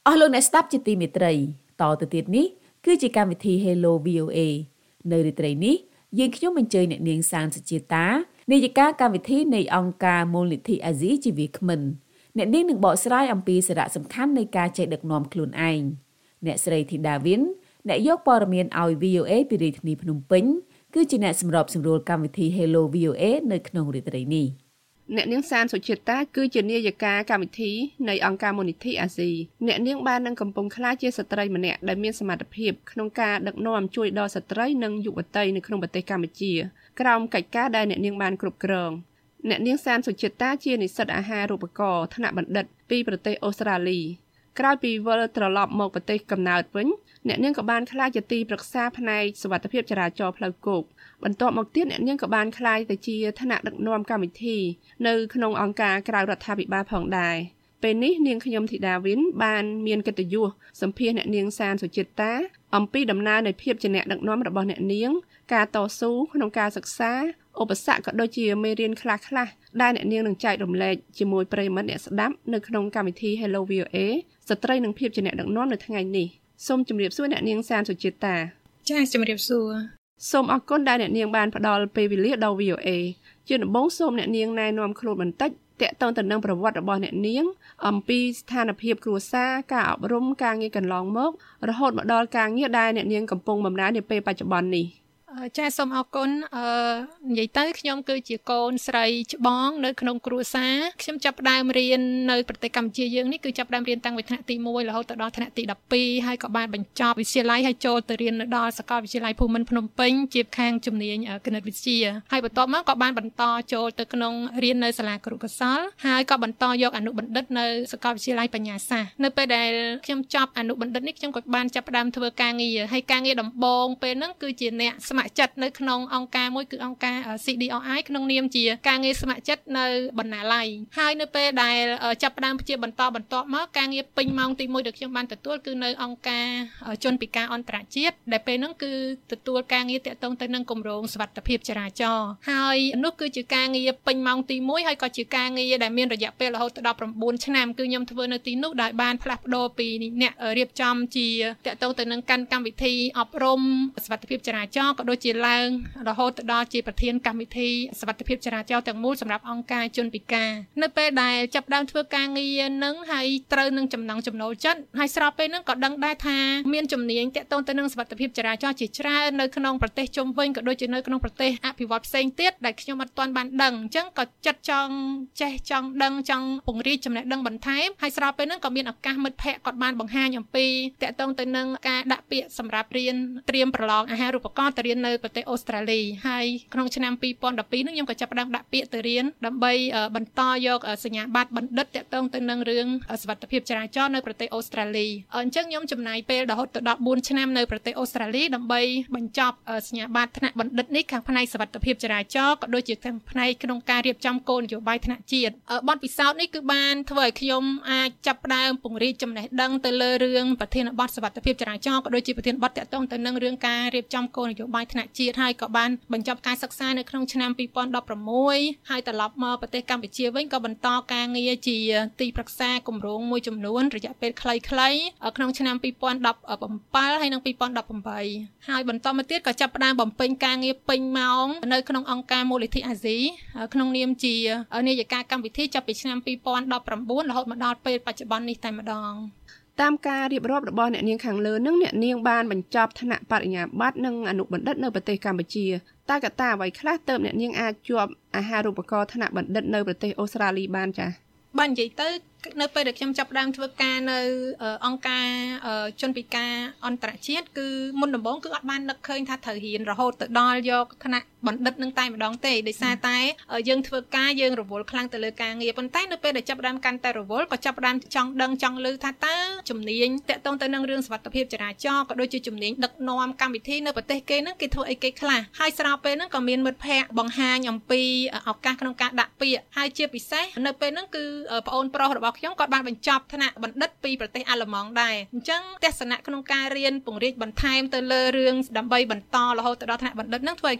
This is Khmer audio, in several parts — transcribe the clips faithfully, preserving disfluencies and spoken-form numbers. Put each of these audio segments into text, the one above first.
អស់លោកអ្នកស្ដាប់ជាទីមេត្រីតទៅទៀតនេះគឺជាកម្មវិធី Hello វី អូ เอ នៅរាត្រីនេះយើងខ្ញុំអញ្ជើញអ្នកនាងសានសុជាតានាយិកាកម្មវិធីនៃអង្គការមូលនិធិអាស៊ីជាវាគ្មិនអ្នកនាងនឹងបកស្រាយអំពីសារៈសំខាន់នៃការចេះដឹកនាំខ្លួនឯងអ្នកស្រីធីតាវិនអ្នកយកព័ត៌មានឲ្យ វី អូ เอ ពីរាជធានីភ្នំពេញគឺជាអ្នកសម្របសម្រួលកម្មវិធី Hello វី អូ เอ នៅក្នុងរាត្រីនេះអ្នកនាងសានសុជាតាគឺជានាយិកាកម្មវិធីនៃអង្គការមូលនិធិអាស៊ីអ្នកនាងបាននឹងកំពុងក្លាយជាស្ត្រីម្នាក់ដែលមានសមត្ថភាពក្នុងការដឹកនាំជួយដល់ស្ត្រីនិងយុវតីនៅក្នុងប្រទេសកម្ពុជាក្រោមកិច្ចការដែលអ្នកនាងបានគ្រប់គ្រងអ្នកនាងសានសុជាតាជានិស្សិតអាហារូបករណ៍ថ្នាក់បណ្ឌិតពីប្រទេសអូស្ត្រាលីក្រោយពីវិលត្រឡប់មកប្រទេសកំណើតវិញអ្នកនាងក៏បានក្លាយជាទីប្រឹក្សាផ្នែកសុវត្ថិភាពចរាចរណ៍ផ្លូវគោកបន្ទាប់មកទៀតអ្នកនាងក៏បានក្លាយទៅជាថ្នាក់ដឹកនាំកម្មវិធីនៅក្នុងអង្គការក្រៅរដ្ឋាភិបាលផងដែរពេលនេះនាងខ្ញុំធីតាវិនបានមានកិត្តិយសសម្ភាសអ្នកនាងសានសុជាតាអំពីដំណើរនៃភាពជាអ្នកដឹកនាំរបស់អ្នកនាងការតស៊ូក្នុងការសិក្សាឧបសគ្គក៏ដូចជាមេរៀនខ្លះៗដែលអ្នកនាងនឹងចែករំលែកជាមួយប្រិយមិត្តអ្នកស្ដាប់នៅក្នុងកម្មវិធី Hello វី អូ เอ ស្ត្រីនិងភាពជាអ្នកដឹកនាំនៅថ្ងៃនេះសូមជម្រាបសួរអ្នកនាងសានសុជាតាចា៎ជម្រាបសួរសូមអរគុណដែលអ្នកនាងបានផ្ដល់ពេលវេលាដល់ វី អូ เอ ជាដំបូងសូមអ្នកនាងណែនាំខ្លួនបន្តិចទាក់ទងទៅនឹងប្រវត្តិរបស់អ្នកនាងអំពីស្ថានភាពគ្រួសារការអប់រំការងារកន្លងមករហូតមកដល់ការងារដែលអ្នកនាងកំពុងបម្រើនាពេលបច្ចុប្បន្ននេះចាសូមអរគុណអឺនិយាយទៅខ្ញុំគឺជាកូនស្រីច្បងនៅក្នុងគ្រួសារខ្ញុំចាប់ផ្ដើមរៀននៅប្រទេសកម្ពុជាយើងនេះគឺចាប់ផ្ដើមរៀនតាំងពីថ្នាក់ទីមួយរហូតទៅដល់ថ្នាក់ទីដប់ពីរហើយក៏បានបញ្ចប់វិទ្យាល័យហើយចូលទៅរៀននៅដល់សាកលវិទ្យាល័យភូមិន្ទភ្នំពេញជាខាងជំនាញគណិតវិទ្យាហើយបន្ទាប់មកក៏បានបន្តចូលទៅក្នុងរៀននៅសាលាគរុកោសល្យហើយក៏បន្តយកអនុបណ្ឌិតនៅសាកលវិទ្យាល័យបញ្ញាសាស្ត្រនៅពេលដែលខ្ញុំចប់អនុបណ្ឌិតនេះខ្ញុំក៏បានចាប់ផ្ដើមធ្វើការងារហើយការងារដំបូងពេលហ្នឹងគឺជាអ្នកស្ម័គ្រចិត្តនៅក្នុងអង្គការមួយគឺអង្គការ ซี ดี អ ไอ ក្នុងនាមជាការងារស្ម័គ្រចិត្តនៅបណ្ណាល័យហើយនៅពេលដែលចាប់ផ្ដើមជាបន្តបន្ទាប់មកការងារពេញម៉ោងទីមួយដែលខ្ញុំបានទទួលគឺនៅអង្គការជនពិការអន្តរជាតិដែលពេលហ្នឹងគឺទទួលការងារតាក់ទងទៅនឹងគម្រោងសុវត្ថិភាពចរាចរណ៍ហើយនោះគឺជាការងារពេញម៉ោងទីមួយហើយក៏ជាការងារដែលមានរយៈពេលរហូតដល់ប្រាំបួនឆ្នាំគឺខ្ញុំធ្វើនៅទីនោះដោយបានផ្លាស់ប្ដូរពីអ្នករៀបចំជាតាក់ទងទៅនឹងកាន់កម្មវិធីអប់រំសុវត្ថិភាពចរាចរណ៍ក៏ដូចជាឡើងរហូតដល់ជាប្រធានកម្មវិធីសុវត្ថិភាពចរាចរណ៍ទាំងមូលសម្រាប់អង្គការជនពិការនៅពេលដែលចាប់ផ្ដើមធ្វើការងារនឹងហើយត្រូវនឹងចំណង់ចំណូលចិត្តហើយស្របពេលហ្នឹងក៏ដឹងដែរថាមានជំនាញតាក់ទងទៅនឹងសុវត្ថិភាពចរាចរណ៍ជាច្រើននៅក្នុងប្រទេសជុំវិញក៏ដូចជានៅក្នុងប្រទេសអភិវឌ្ឍផ្សេងទៀតដែលខ្ញុំអត់ទាន់បានដឹងអញ្ចឹងក៏ចិត្តចង់ចេះចង់ដឹងចង់ពង្រីកចំណេះដឹងបន្ថែមហើយស្របពេលហ្នឹងក៏មានឱកាសមិត្តភ័ក្តិគាត់បានបង្ហាញអំពីតាក់ទងទៅនឹងការដាក់ពាក្យសម្រាប់រៀនត្រៀមប្រឡងអាហារូបករណ៍ទៅរៀននៅប្រទេសអូស្ត្រាលីហើយក្នុងឆ្នាំពីរពាន់ដប់ពីរនេះខ្ញុំក៏ចាប់ផ្ដើមដាក់ពាក្យទៅរៀនដើម្បីបន្តយកសញ្ញាបត្របណ្ឌិតតាក់ទងទៅនឹងរឿងសុវត្ថិភាពចរាចរណ៍នៅប្រទេសអូស្ត្រាលីអញ្ចឹងខ្ញុំចំណាយពេលរហូតទៅដល់បួនឆ្នាំនៅប្រទេសអូស្ត្រាលីដើម្បីបញ្ចប់សញ្ញាបត្រថ្នាក់បណ្ឌិតនេះខាងផ្នែកសុវត្ថិភាពចរាចរណ៍ក៏ដូចជាខាងផ្នែកក្នុងការរៀបចំគោលនយោបាយថ្នាក់ជាតិបទពិសោធន៍នេះគឺបានធ្វើឲ្យខ្ញុំអាចចាប់ផ្ដើមពង្រីកចំណេះដឹងទៅលើរឿងប្រធានបទសុវត្ថិភាពចរាចរណ៍ក៏ដូចជាប្រធានបទតាក់ទងទៅនឹងរឿងការរៀបចំគោលនយោបាយថ្នាក់ជាតិហើយក៏បានបញ្ចប់ការសិក្សានៅក្នុងឆ្នាំពីរពាន់ដប់ប្រាំមួយហើយត្រឡប់មកប្រទេសកម្ពុជាវិញក៏បន្តការងារជាទីប្រឹក្សាគម្រោងមួយចំនួនរយៈពេលខ្លីៗក្នុងឆ្នាំពីរពាន់ដប់ប្រាំហើយនិងពីរពាន់ដប់ប្រាំបីហើយបន្តមកទៀតក៏ចាប់ផ្ដើមបំពេញការងារពេញម៉ោងនៅក្នុងអង្គការមូលនិធិអាស៊ីក្នុងនាមជានាយិកាកម្មវិធីចាប់ពីឆ្នាំពីរពាន់ដប់ប្រាំបួនរហូតមកដល់ពេលបច្ចុប្បន្ននេះតែម្ដងតាមការរៀបរាប់របស់អ្នកនាងខាងលើនឹងអ្នកនាងបានបញ្ចប់ថ្នាក់បរិញ្ញាបត្រនិងអនុបណ្ឌិតនៅប្រទេសកម្ពុជាតើកត្តាអ្វីខ្លះទើបអ្នកនាងអាចជាប់អាហារូបករណ៍ថ្នាក់បណ្ឌិតនៅប្រទេសអូស្ត្រាលីបានចា៎បាននិយាយទៅនៅពេលដែលខ្ញុំចាប់ផ្ដើមធ្វើការនៅអង្គការជនពិការអន្តរជាតិគឺមុនដំបូងគឺអត់បាននឹកឃើញថាត្រូវរៀនរហូតទៅដល់យកថ្នាក់បណ្ឌិតនឹងតែម្ដងទេដោយសារតែយើងធ្វើការយើងរវល់ខ្លាំងទៅលើការងារប៉ុន្តែនៅពេលដែលចាប់ផ្ដើមកាន់តែរវល់ក៏ចាប់ផ្ដើមចង់ដឹងចង់ឮថាតើជំនាញតាក់ទងទៅនឹងរឿងសុវត្ថិភាពចរាចរណ៍ក៏ដូចជាជំនាញដឹកនាំកម្មវិធីនៅប្រទេសគេហ្នឹងគេធ្វើអីគេខ្លះហើយស្របពេលហ្នឹងក៏មានមិត្តភ័ក្តិបង្ហាញអំពីឱកាសក្នុងការដាក់ពាក្យហើយជាពិសេសនៅពេលហ្នឹងគឺប្អូនប្រុសរបស់ខ្ញុំគាត់បានបញ្ចប់ថ្នាក់បណ្ឌិតពីប្រទេសអាល្លឺម៉ង់ដែរអញ្ចឹងទស្សនៈក្នុងការរៀនពង្រីកបន្ថែមទៅលើរឿងដើម្បីបន្តរហូតទៅដល់ថ្នាក់បណ្ឌិតហ្នឹងធ្វើឲ្យខ្ញុំចាប់ផ្ដើម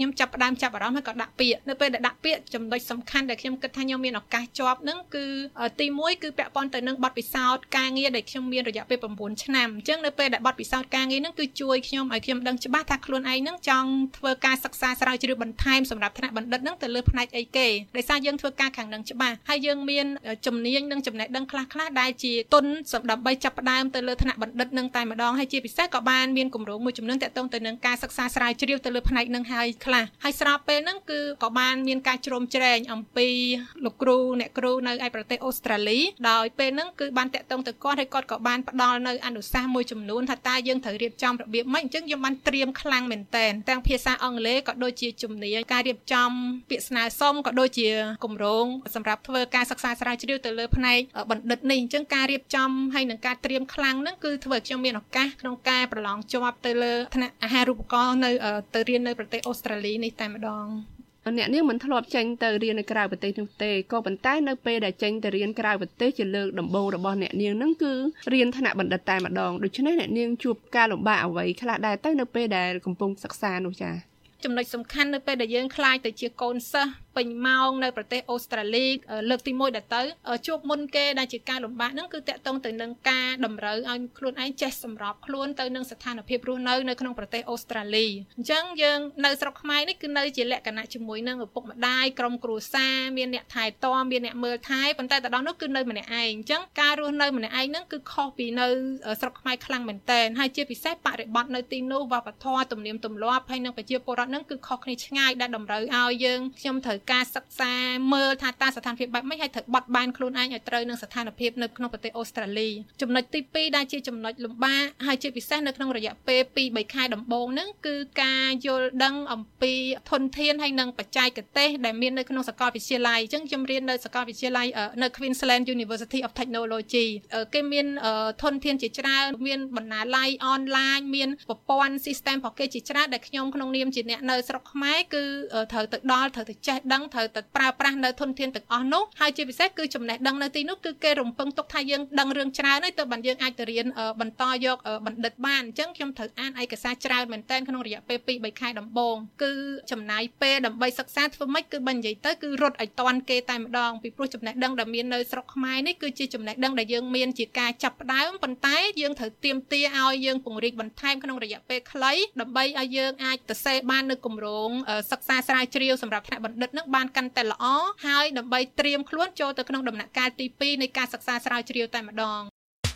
មចាប់អារម្មណ៍ហើយក៏ដាក់ពាក្យនៅពេលដែលដាក់ពាក្យចំណុចសំខាន់ដែលខ្ញុំគិតថាខ្ញុំមានឱកាសជាប់ហ្នឹងគឺទីមួយគឺពាក់ព័ន្ធទៅនឹងបទពិសោធន៍ការងារដែលខ្ញុំមានរយៈពេល9ឆ្នាំអញ្ចឹងនៅពេលដែលបទពិសោធន៍ការងារហ្នឹងគឺជួយខ្ញុំឲ្យខ្ញុំដឹងច្បាស់ថាខ្លួនឯងហ្នឹងចង់ធ្វើការសិក្សាស្រាវជ្រាវបន្ថែមសម្រាប់ថ្នាក់បណ្ឌិតហ្នឹងទៅលើផ្នែកអីគេដោយសារយើងធ្វើការខាងហ្នឹងច្បាស់ហើយយើងមានជំនាញនិងចំណេះដឹងខ្លះៗដែលជាទុនសម្រាប់ដើម្បីចាប់ផ្ដើមទៅលើថ្នាក់បណ្ឌិតហ្នឹងតែម្ដងហើយជាពិសេសក៏បានមានគម្រោងមួយចំនួនទាក់ទងទៅនឹងការសិក្សាស្រាវជ្រាវទៅលើផ្នែកហ្នឹងហើយខ្លះហើយស្របពេលហ្នឹងគឺក៏បានមានការជ្រោមជ្រែងអំពីលោកគ្រូអ្នកគ្រូនៅឯប្រទេសអូស្ត្រាលីដោយពេលហ្នឹងគឺបានតាក់ទងទៅគាត់ហើយគាត់ក៏បានផ្ដល់នៅអនុសាសន៍មួយចំនួនថាតើយើងត្រូវរៀបចំរបៀបម៉េចអញ្ចឹងខ្ញុំបានត្រៀមខ្លាំងមែនតើទាំងភាសាអង់គ្លេសក៏ដូចជាជំនាញការរៀបចំពាក្យស្នើសុំក៏ដូចជាគម្រោងសម្រាប់ធ្វើការសិក្សាស្រាវជ្រាវទៅលើផ្នែកបណ្ឌិតនេះអញ្ចឹងការរៀបចំហើយនឹងការត្រៀមខ្លាំងហ្នឹងគឺធ្វើឲ្យខ្ញុំមានឱកាសក្នុងការប្រឡងជាប់ទៅលើថ្នាក់អាហារូបករណ៍នៅទៅរៀននៅប្រទេសអូស្ត្រាលីនេះតែម្ដងអ្នកនាងមិនធ្លាប់ចេញទៅរៀននៅក្រៅប្រទេសនោះទេក៏ប៉ុន្តែនៅពេលដែលចេញទៅរៀនក្រៅប្រទេសជាលើកដំបូងរបស់អ្នកនាងហ្នឹងគឺរៀនថ្នាក់បណ្ឌិតតែម្ដងដូច្នេះអ្នកនាងជួបការលំបាកអ្វីខ្លះដែរទៅនៅពេលដែលកំពុងសិក្សានោះចា៎ចំណុចសំខាន់នៅពេលដែលយើងខ្លាចទៅជាកូនសិស្សពេញម៉ោងនៅប្រទេសអូស្ត្រាលីលើកទីមួយដែលទៅជួបមុនគេដែលជាការលំបាកហ្នឹងគឺតាក់ទងទៅនឹងការតម្រូវឲ្យខ្លួនឯងចេះសម្របខ្លួនទៅនឹងស្ថានភាពរស់នៅនៅក្នុងប្រទេសអូស្ត្រាលីអញ្ចឹងយើងនៅស្រុកខ្មែរនេះគឺនៅជាលក្ខណៈជាមួយនឹងឪពុកម្ដាយក្រុមគ្រួសារមានអ្នកថែទាំមានអ្នកមើលថែប៉ុន្តែទៅដល់នោះគឺនៅម្នាក់ឯងអញ្ចឹងការរស់នៅម្នាក់ឯងហ្នឹងគឺខុសពីនៅស្រុកខ្មែរខ្លាំងមែនតើហើយជាពិសេសបរិបទនៅទីនោះវប្បធម៌ទំនៀមទម្លាប់ហើយនឹងប្រជាពលរដ្ឋហ្នឹងគឺខុសគ្នាឆ្ងាយដែលតម្រូវឲ្យយើងខ្ញុំត្រូវការសិក្សាមើលថាតើស្ថានភាពបែបម៉េចហើយត្រូវបត់បែនខ្លួនឯងឲ្យត្រូវនឹងស្ថានភាពនៅក្នុងប្រទេសអូស្ត្រាលីចំណុចទីពីរដែលជាចំណុចលំបាកហើយជាពិសេសនៅក្នុងរយៈពេលពីរបីខែដំបូងហ្នឹងគឺការយល់ដឹងអំពីធនធានហើយនិងបច្ចេកទេសដែលមាននៅក្នុងសាកលវិទ្យាល័យអញ្ចឹងខ្ញុំរៀននៅសាកលវិទ្យាល័យនៅ Queensland University of Technology គេមានធនធានជាច្រើនមានបណ្ណាល័យអនឡាញមានប្រព័ន្ធ system របស់គេជាច្រើនដែលខ្ញុំក្នុងនាមជាអ្នកនៅស្រុកខ្មែរគឺត្រូវទៅដល់ត្រូវទៅចេះដឹងត្រូវទៅប្រើប្រាស់នៅធនធានទាំងអស់នោះហើយជាពិសេសគឺចំណេះដឹងនៅទីនោះគឺគេរំពឹងទុកថាយើងដឹងរឿងច្រើនហើយទើបបានយើងអាចទៅរៀនបន្តយកបណ្ឌិតបានអញ្ចឹងខ្ញុំត្រូវអានឯកសារច្រើនមែនទែនក្នុងរយៈពេលពីរបីខែដំបូងគឺចំណាយពេលដើម្បីសិក្សាធ្វើម៉េចគឺបើនិយាយទៅគឺរត់ឲ្យតាន់គេតែម្ដងពីព្រោះចំណេះដឹងដែលមាននៅស្រុកខ្មែរនេះគឺជាចំណេះដឹងដែលយើងមានជាការចាប់ផ្ដើមប៉ុន្តែយើងត្រូវទាមទារឲ្យយើងពង្រីកបន្ថែមក្នុងរយៈពេលខ្លីដើម្បីឲ្យយើងអាចទៅសេបាននៅគម្រោងសិក្សាស្រាវជ្រាវសម្រាប់ថ្នាក់បណ្ឌិតនឹងបានកាន់តែល្អហើយដើម្បីត្រៀមខ្លួនចូលទៅក្នុងដំណាក់កាលទីពីរនៃការសិក្សាស្រាវជ្រាវតែម្ដង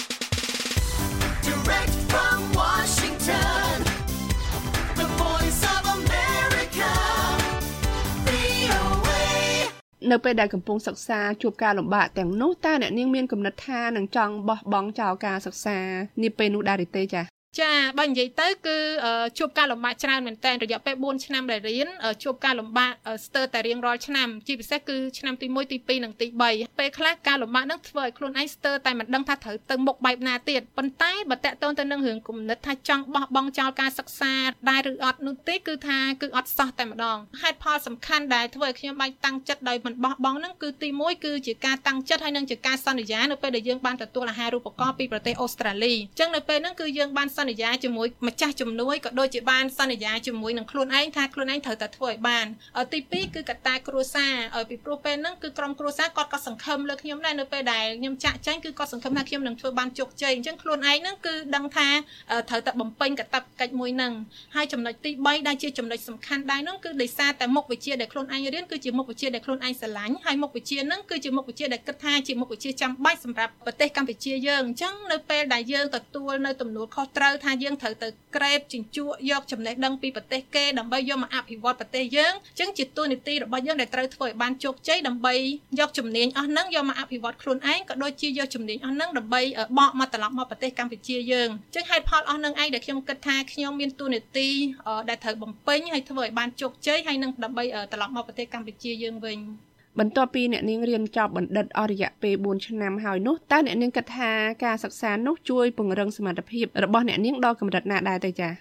Direct from Washington The Voice of America វី អូเอ នៅពេលដែលកំពុងសិក្សាជួបការលំបាកទាំងនោះតើអ្នកនាងមានគំនិតថានឹងចង់បោះបង់ចោលការសិក្សានាពេលនោះដែរទេចា៎ចាបើនិយាយទៅគឺជួបការលំបាកច្រើនមែនតើរយៈពេលបួនឆ្នាំដែលរៀនជួបការលំបាកស្ទើរតែរៀងរាល់ឆ្នាំជាពិសេសគឺឆ្នាំទីមួយទីពីរនិងទីបីពេលខ្លះការលំបាកហ្នឹងធ្វើឲ្យខ្លួនឯងស្ទើរតែមិនដឹងថាត្រូវទៅមុខបែបណាទៀតប៉ុន្តែបើតាក់ទងទៅនឹងរឿងគំនិតថាចង់បោះបង់ចោលការសិក្សាដែរឬអត់នោះទេគឺថាគឺអត់សោះតែម្ដងហេតុផលសំខាន់ដែលធ្វើឲ្យខ្ញុំបាច់តាំងចិត្តដោយមិនបោះបង់ហ្នឹងគឺទីមួយគឺជាការតាំងចិត្តហើយនឹងជាការសន្យានៅពេលដែលយើងបានទទួលអាហារូបករណ៍ពីប្រទេសអូស្ត្រាលីអញ្ចឹងនៅពេលហ្នឹងគឺយើងបានសន្យាជាមួយម្ចាស់ជំនួយក៏ដូចជាបានសន្យាជាមួយនឹងខ្លួនឯងថាខ្លួនឯងត្រូវតែធ្វើឲ្យបានទីពីរគឺកត្តាគ្រួសារពីព្រោះពេលហ្នឹងគឺក្រុមគ្រួសារគាត់ក៏សង្ឃឹមលើខ្ញុំដែរនៅពេលដែលខ្ញុំចាក់ចែងគឺគាត់សង្ឃឹមថាខ្ញុំនឹងធ្វើបានជោគជ័យអញ្ចឹងខ្លួនឯងហ្នឹងគឺដឹងថាត្រូវតែបំពេញកាតព្វកិច្ចមួយហ្នឹងហើយចំណុចទីបីដែលជាចំណុចសំខាន់ដែរហ្នឹងគឺដោយសារតែមុខវិជ្ជាដែលខ្លួនឯងរៀនគឺជាមុខវិជ្ជាដែលខ្លួនឯងស្រឡាញ់ហើយមុខវិជ្ជាហ្នឹងគឺជាមុខវិជ្ជាដែលគិតថាជាមុខវិជ្ជាចាំបាច់សម្រាប់ប្រទេសកម្ពុជាយើងអញ្ចឹងនៅពេលដែលយើងទទួលនៅទំនួលខុសត្រូវថាយើងត្រូវទៅក្រេបជញ្ជក់យកចំណេះដឹងពីប្រទេសគេដើម្បីយកមកអភិវឌ្ឍប្រទេសយើងអញ្ចឹងជាតួនាទីរបស់យើងដែលត្រូវធ្វើឲ្យបានជោគជ័យដើម្បីយកជំនាញអស់ហ្នឹងយកមកអភិវឌ្ឍខ្លួនឯងក៏ដូចជាយកជំនាញអស់ហ្នឹងដើម្បីបកមកត្រឡប់មកប្រទេសកម្ពុជាយើងអញ្ចឹងហេតុផលអស់ហ្នឹងឯងដែលខ្ញុំគិតថាខ្ញុំមានតួនាទីដែលត្រូវបំពេញហើយធ្វើឲ្យបានជោគជ័យហើយនឹងដើម្បីត្រឡប់មកប្រទេសកម្ពុជាយើងវិញបន្ទាប់ពីអ្នកនាងរៀនចប់បណ្ឌិតអស់រយៈពេលបួនឆ្នាំហើយនោះតើអ្នកនាងគិតថាការសិក្សានោះជួយពង្រឹងសមត្ថភាពរបស់អ្នកនាងដល់កម្រិតណាដែរទៅចា៎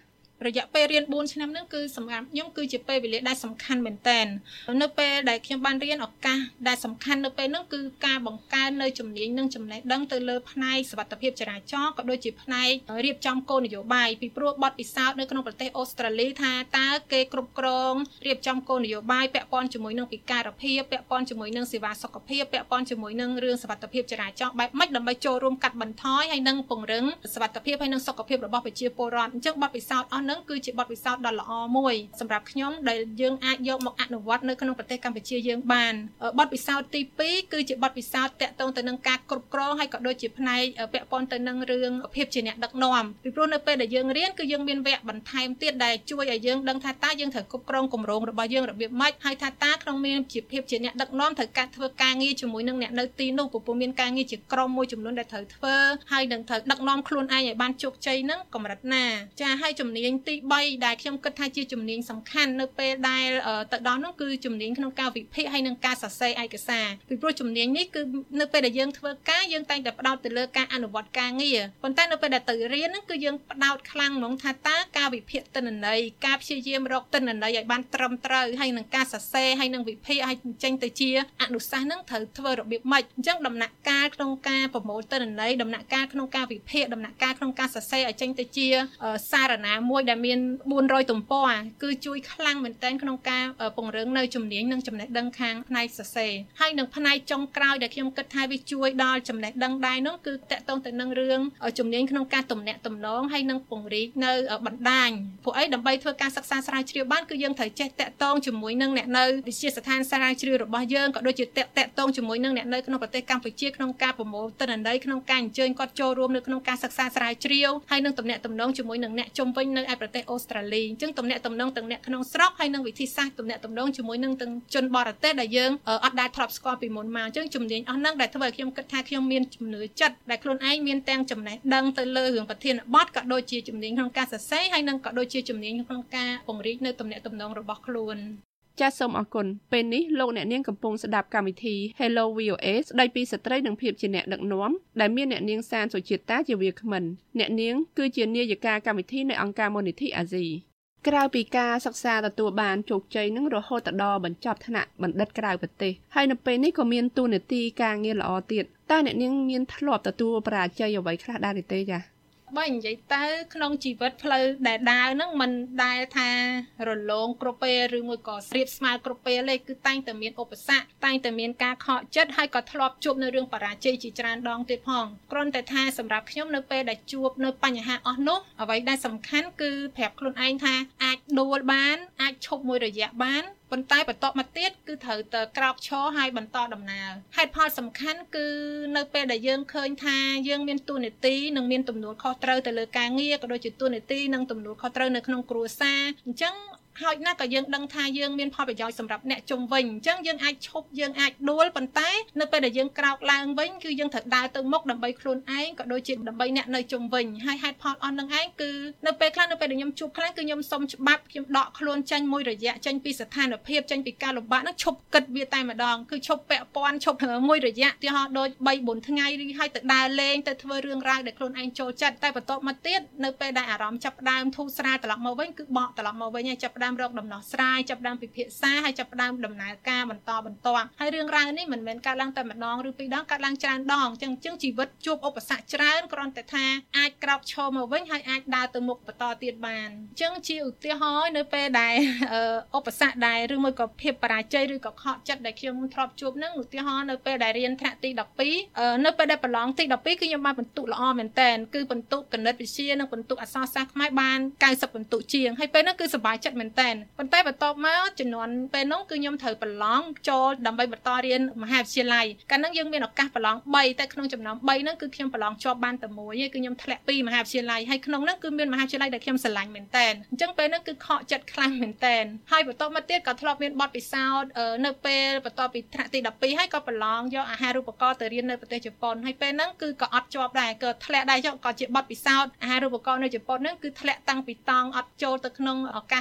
រយៈពេលរៀនbốnឆ្នាំហ្នឹងគឺសម្រាប់ខ្ញុំគឺជាពេលវេលាដែលសំខាន់មែនតើនៅពេលដែលខ្ញុំបានរៀនឱកាសដែលសំខាន់នៅពេលហ្នឹងគឺការបង្កើននៅជំនាញនិងចំណេះដឹងទៅលើផ្នែកសុវត្ថិភាពចរាចរណ៍ក៏ដូចជាផ្នែករៀបចំគោលនយោបាយពីព្រោះបទពិសោធន៍នៅក្នុងប្រទេសអូស្ត្រាលីថាតើគេគ្រប់គ្រងរៀបចំគោលនយោបាយពាក់ព័ន្ធជាមួយនឹងពិការភាពពាក់ព័ន្ធជាមួយនឹងសេវាសុខភាពពាក់ព័ន្ធជាមួយនឹងរឿងសុវត្ថិភាពចរាចរណ៍បែបម៉េចដើម្បីចូលរួមកាត់បន្ថយហើយនិងពង្រឹងសុវត្ថិភាពហើយនិងសុខភាពរបស់ប្រជាពលរដ្ឋអញ្ចឹងបទពិសោធន៍អស់ហ្នឹងគឺជាបទពិសោធន៍ដ៏ល្អមួយសម្រាប់ខ្ញុំដែលយើងអាចយកមកអនុវត្តនៅក្នុងប្រទេសកម្ពុជាយើងបានបទពិសោធន៍ទីពីរគឺជាបទពិសោធន៍តាក់ទងទៅនឹងការគ្រប់គ្រងហើយក៏ដូចជាផ្នែកពាក់ព័ន្ធទៅនឹងរឿងភាពជាអ្នកដឹកនាំពីព្រោះនៅពេលដែលយើងរៀនគឺយើងមានវគ្គបន្ថែមទៀតដែលជួយឲ្យយើងដឹងថាតើយើងត្រូវគ្រប់គ្រងគម្រោងរបស់យើងរបៀបម៉េចហើយថាតើក្នុងមានជាភាពជាអ្នកដឹកនាំត្រូវការធ្វើការងារជាមួយនឹងអ្នកនៅទីនោះព្រោះមានការងារជាក្រុមមួយចំនួនដែលត្រូវធ្វើហើយនឹងត្រូវដឹកនាំខ្លួនឯងឲ្យបានជោគជ័យនឹងកម្រិតណាចាហើយជំនាញទីបីដែលខ្ញុំគិតថាជាជំនាញសំខាន់នៅពេលដែលទៅដល់នោះគឺជំនាញក្នុងការវិភាគហើយនឹងការសរសេរឯកសារពីព្រោះជំនាញនេះគឺនៅពេលដែលយើងធ្វើការយើងតែងតែផ្ដោតទៅលើការអនុវត្តការងារប៉ុន្តែនៅពេលដែលទៅរៀនហ្នឹងគឺយើងផ្ដោតខ្លាំងហ្មងថាតើការវិភាគទិន្នន័យការព្យាយាមរកទិន្នន័យឲ្យបានត្រឹមត្រូវហើយនឹងការសរសេរហើយនឹងវិភាគឲ្យចេញទៅជាអនុសាសន៍ហ្នឹងត្រូវធ្វើរបៀបម៉េចអញ្ចឹងដំណាក់កាលក្នុងការប្រមូលទិន្នន័យដំណាក់កាលក្នុងការវិភាគដំណាក់កាលក្នុងការសរសេរឲ្យចេញទៅជាសារណាមួយដែលមានបួនរយទំព័រគឺជួយខ្លាំងមែនទែនក្នុងការពង្រឹងនៅជំនាញនិងចំណេះដឹងខាងផ្នែកសរសេរហើយនឹងផ្នែកចុងក្រោយដែលខ្ញុំគិតថាវាជួយដល់ចំណេះដឹងដែរនោះគឺតកតងទៅនឹងរឿងជំនាញក្នុងការទំនាក់ទំនងហើយនឹងពង្រីកនៅបណ្ដាញព្រោះអីដើម្បីធ្វើការសិក្សាស្រាវជ្រាវបានគឺយើងត្រូវចេះតកតងជាមួយនឹងអ្នកនៅវិទ្យាស្ថានស្រាវជ្រាវរបស់យើងក៏ដូចជាតកតងជាមួយនឹងអ្នកនៅក្នុងប្រទេសកម្ពុជាក្នុងការប្រមូលទិន្នន័យក្នុងការអញ្ជើញគាត់ចូលរួមនៅក្នុងការសិក្សាស្រាវជ្រាវហើយនឹងទំនាក់ទំនងជាមួយនឹងអ្នកជុំវិញនៅឯប្រទេសអូស្ត្រាលីអញ្ចឹងទំនាក់ទំនងទាំងអ្នកក្នុងស្រុកហើយនឹងវិធីសាស្ត្រទំនាក់ទំនងជាមួយនឹងទាំងជនបរទេសដែលយើងអត់ដែលធ្លាប់ស្គាល់ពីមុនមកអញ្ចឹងជំនាញអស់ហ្នឹងដែលធ្វើឲ្យខ្ញុំគិតថាខ្ញុំមានជំនឿចិត្តដែលខ្លួនឯងមានទាំងចំណេះដឹងទៅលើរឿងប្រធានបទក៏ដូចជាជំនាញក្នុងការសរសេរហើយនឹងក៏ដូចជាជំនាញក្នុងការពង្រីកនៅទំនាក់ទំនងរបស់ខ្លួនចាសសូមអរគុណពេលនេះលោកអ្នកនាងកំពុងស្ដាប់កម្មវិធី Hello វី អូ เอ ស្ដីពីស្ត្រីនិងភាពជាអ្នកដឹកនាំដែលមានអ្នកនាងសានសុជាតាជាវាគ្មិនអ្នកនាងគឺជានាយិកាកម្មវិធីនៃអង្គការមូលនិធិអាស៊ីក្រៅពីការសិក្សាទទួលបានជោគជ័យនឹងរហូតដល់បញ្ចប់ថ្នាក់បណ្ឌិតក្រៅប្រទេសហើយនៅពេលនេះក៏មានតួនាទីការងារល្អទៀតតើអ្នកនាងមានធ្លាប់ទទួលបរាជ័យអ្វីខ្លះដែរទេចា៎បើនិយាយទៅក្នុងជីវិតផ្លូវដែលដើរហ្នឹងมันដែលថារលោងគ្រប់ពេលឬមួយក៏ស្រៀបស្មើគ្រប់ពេលទេគឺតែងតែមានឧបសគ្គតែងតែមានការខកចិត្តហើយក៏ធ្លាប់ជួបនៅរឿងបរាជ័យជាច្រើនដងទៀតផងគ្រាន់តែថាសម្រាប់ខ្ញុំនៅពេលដែលជួបនៅបញ្ហាអស់នោះអ្វីដែលសំខាន់គឺប្រាប់ខ្លួនឯងថាអាចដួលបានអាចឈប់មួយរយៈបានប៉ុន្តែបន្តមកទៀតគឺត្រូវតែក្រោកឈរហើយបន្តដំណើរហេតុផលសំខាន់គឺនៅពេលដែលយើងឃើញថាយើងមានតួនាទីនិងមានទំនួលខុសត្រូវទៅលើការងារក៏ដូចជាតួនាទីនិងទំនួលខុសត្រូវនៅក្នុងគ្រួសារអញ្ចឹងហើយណាស់ក៏យើងដឹងថាយើងមានផលប្រយោជន៍សម្រាប់អ្នកជុំវិញអញ្ចឹងយើងអាចឈប់យើងអាចដួលប៉ុន្តែនៅពេលដែលយើងក្រោកឡើងវិញគឺយើងត្រូវដើរទៅមុខដើម្បីខ្លួនឯងក៏ដូចជាដើម្បីអ្នកនៅជុំវិញហើយហេតុផលអស់នឹងឯងគឺនៅពេលខ្លះនៅពេលដែលខ្ញុំជួបខ្លះគឺខ្ញុំសុំច្បាប់ខ្ញុំដកខ្លួនចេញមួយរយៈចេញពីស្ថានភាពចេញពីការលំបាកហ្នឹងឈប់គិតវាតែម្ដងគឺឈប់ពាក់ព័ន្ធឈប់មួយរយៈទីហោដូចបីបួនថ្ងៃឬហើយទៅដើរលេងទៅធ្វើរឿងរ៉ាវដែលខ្លួនឯងចូលចិត្តតែបន្ទាប់មកទៀតនៅពេលដែលអារម្មណ៍ចាប់ផ្ដើមធូរស្រាលត្រឡប់មកវិញគឺបកត្រឡប់មកវិញហើយចាប់ផ្ដើមរកដំណោះស្រាយចាប់ផ្ដើមពិភាក្សាហើយចាប់ផ្ដើមដំណើរការបន្តបន្តហើយរឿងរ៉ាវនេះមិនមែនកើតឡើងតែម្ដងឬពីរដងកើតឡើងច្រើនដងអញ្ចឹងអញ្ចឹងជីវិតជួបឧបសគ្គច្រើនគ្រាន់តែថាអាចក្រោកឈរមកវិញហើយអាចដើរទៅមុខបន្តទៀតបានអញ្ចឹងជាឧទាហរណ៍នៅពេលដែលឧបសគ្គដែរឬមួយក៏ភាពបរាជ័យឬក៏ខកចិត្តដែលខ្ញុំធ្លាប់ជួបហ្នឹងឧទាហរណ៍នៅពេលដែលរៀនថ្នាក់ទីដប់ពីរនៅពេលដែលប្រឡងទីដប់ពីរគឺខ្ញុំបានបន្ទុកល្អមែនតើគឺបន្ទុកគណិតវិទ្យានិងបន្ទុកអក្សរសាស្ត្រខ្មែរបានកៅសិបបន្ទុកជាងហើយពេលហ្នឹងគឺសប្បាយចិត្តមែនតើប៉ុន្តែបន្ទាប់មកចំនួនពេលនោះគឺខ្ញុំត្រូវប្រឡងចូលដើម្បីបន្តរៀនមហាវិទ្យាល័យកាលហ្នឹងយើងមានឱកាសប្រឡងបីតែក្នុងចំណោមបីហ្នឹងគឺខ្ញុំប្រឡងជាប់បានតែមួយឯងគឺខ្ញុំធ្លាក់ពីមហាវិទ្យាល័យហើយក្នុងហ្នឹងគឺមានមហាវិទ្យាល័យដែលខ្ញុំស្រឡាញ់មែនតើអញ្ចឹងពេលហ្នឹងគឺខកចិត្តខ្លាំងមែនតើហើយបន្ទាប់មកទៀតក៏ធ្លាប់មានបទពិសោធន៍នៅពេលបន្ទាប់ពីថ្នាក់ទីដប់ពីរហើយក៏ប្រឡងយកអាហារូបករណ៍ទៅរៀននៅប្រទេសជប៉ុនហើយពេលហ្នឹងគឺក៏អត់ជាប់ដែរក៏ធ្លាក់ដែរក៏ជាបទពិសោធន៍អាហារូបករណ៍នៅជប៉ុនហ្នឹងគឺធ្លាក់តាំងពីតង់អត់ចូលទៅក្នុងឱកាសសម្ភា